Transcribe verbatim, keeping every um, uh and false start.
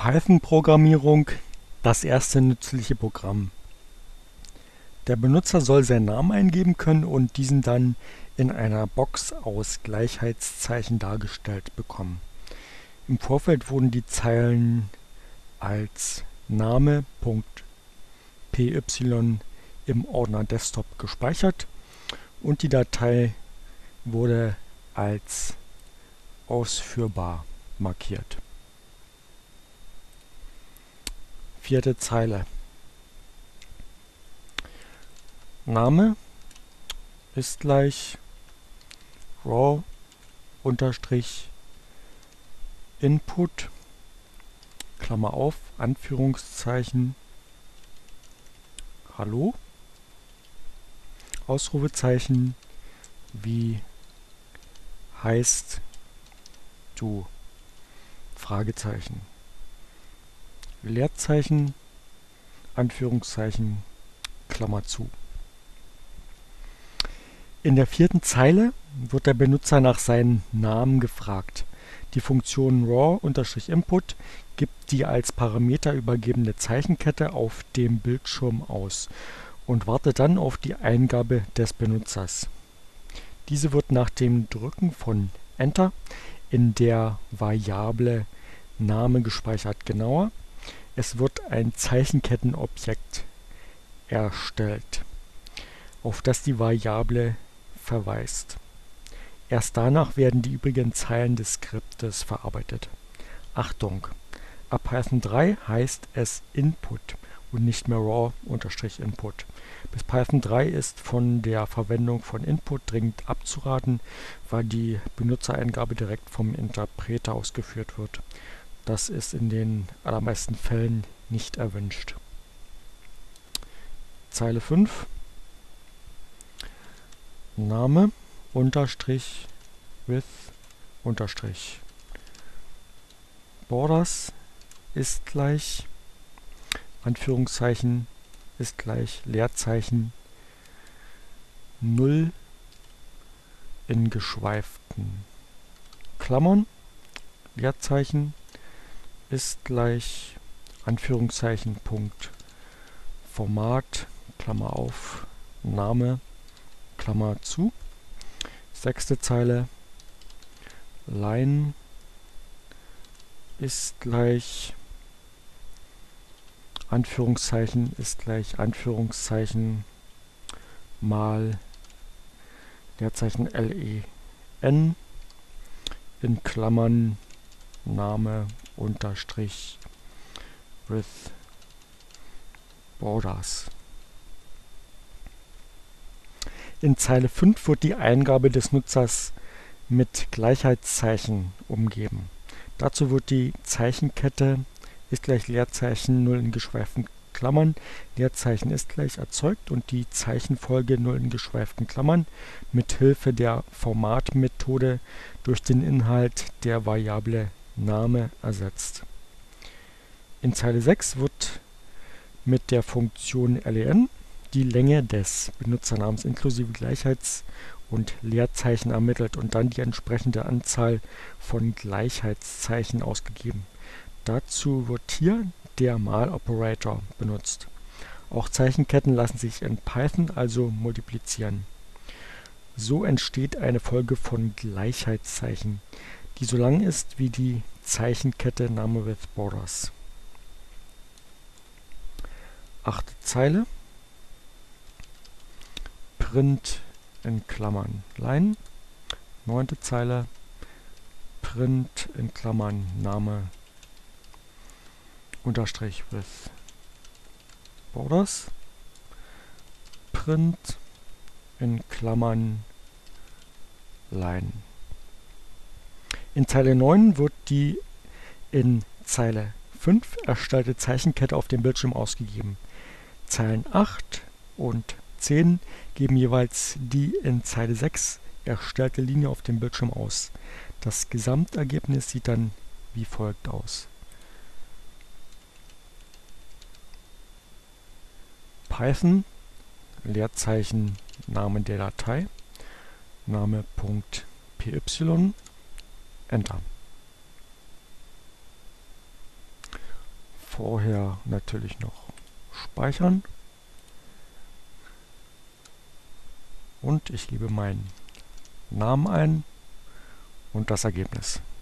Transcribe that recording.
Python-Programmierung das erste nützliche Programm. Der Benutzer soll seinen Namen eingeben können und diesen dann in einer Box aus Gleichheitszeichen dargestellt bekommen. Im Vorfeld wurden die Zeilen als Name.py im Ordner Desktop gespeichert und die Datei wurde als ausführbar markiert. Vierte Zeile. Name ist gleich raw unterstrich input Klammer auf Anführungszeichen hallo Ausrufezeichen wie heißt du Fragezeichen Leerzeichen Anführungszeichen Klammer zu. In der vierten Zeile wird der Benutzer nach seinem Namen gefragt. Die Funktion raw-input gibt die als Parameter übergebene Zeichenkette auf dem Bildschirm aus und wartet dann auf die Eingabe des Benutzers. Diese wird nach dem Drücken von Enter in der Variable Name gespeichert. Genauer, es wird ein Zeichenkettenobjekt erstellt, auf das die Variable verweist. Erst danach werden die übrigen Zeilen des Skriptes verarbeitet. Achtung! Ab Python drei heißt es Input und nicht mehr raw-input. Bis Python drei ist von der Verwendung von Input dringend abzuraten, weil die Benutzereingabe direkt vom Interpreter ausgeführt wird. Das ist in den allermeisten Fällen nicht erwünscht. Zeile fünf. Name unterstrich with unterstrich borders ist gleich Anführungszeichen ist gleich Leerzeichen null in geschweiften Klammern Leerzeichen ist gleich Anführungszeichen Punkt Format Klammer auf Name Klammer zu. Sechste Zeile. Line ist gleich Anführungszeichen ist gleich Anführungszeichen mal Leerzeichen len in Klammern Name unterstrich with borders. In Zeile fünf wird die Eingabe des Nutzers mit Gleichheitszeichen umgeben. Dazu wird die Zeichenkette ist gleich Leerzeichen null in geschweiften Klammern, Leerzeichen ist gleich erzeugt und die Zeichenfolge null in geschweiften Klammern mit Hilfe der Formatmethode durch den Inhalt der Variable Name ersetzt. In Zeile sechs wird mit der Funktion len die Länge des Benutzernamens inklusive Gleichheits- und Leerzeichen ermittelt und dann die entsprechende Anzahl von Gleichheitszeichen ausgegeben. Dazu wird hier der Mal-Operator benutzt. Auch Zeichenketten lassen sich in Python also multiplizieren. So entsteht eine Folge von Gleichheitszeichen, die so lang ist wie die Zeichenkette Name with borders. Achte Zeile. Print in Klammern line. Neunte Zeile. Print in Klammern Name unterstrich with borders. Print in Klammern line. In Zeile neun wird die in Zeile fünf erstellte Zeichenkette auf dem Bildschirm ausgegeben. Zeilen acht und zehn geben jeweils die in Zeile sechs erstellte Linie auf dem Bildschirm aus. Das Gesamtergebnis sieht dann wie folgt aus. Python, Leerzeichen, Name der Datei, Name.py, Enter. vorher natürlich noch speichern. Und ich gebe meinen Namen ein und das Ergebnis.